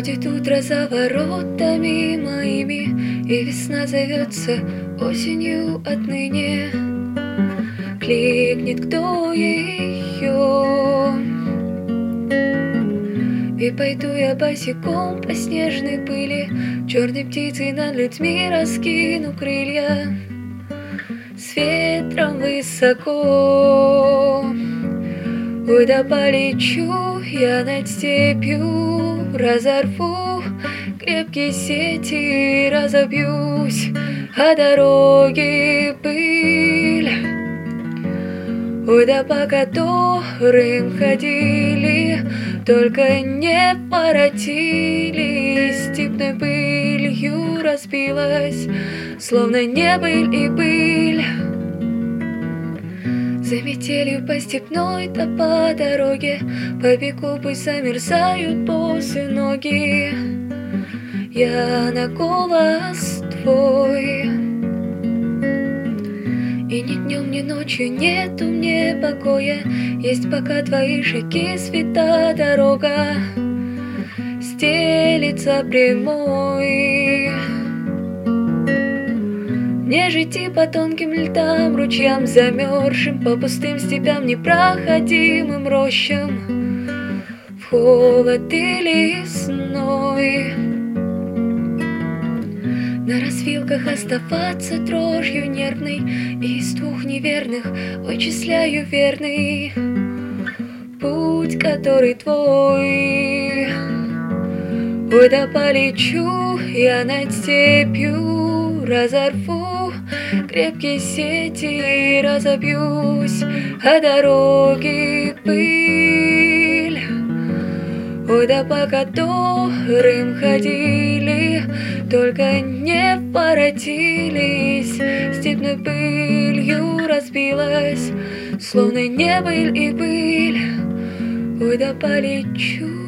Ходит утро за воротами моими, и весна зовется осенью отныне. Кликнет кто ее, и пойду я босиком по снежной пыли, черной птицей над людьми раскину крылья. С ветром высоко, ой, да полечу я над степью, разорву крепкие сети, разобьюсь о дороги пыль. Ой, да по которым ходили, только не воротились, степной пылью разбилась, словно не быль и пыль. За метелью по степной, да по дороге, по веку пусть замерзают босые ноги. Я на голос твой, и ни днем, ни ночью нету мне покоя. Есть пока твои шаги, света дорога стелится прямой. Мне же идти по тонким льдам, ручьям замерзшим, по пустым степям непроходимым рощам, в холод и лесной. На развилках оставаться дрожью нервной, и из двух неверных вычисляю верный путь, который твой. Ой, да полечу я над степью, разорву крепкие сети, разобьюсь о дороги пыль. Ой, да по которым ходили, только не воротились, степной пылью разбилась, словно не быль и пыль. Ой, да полечу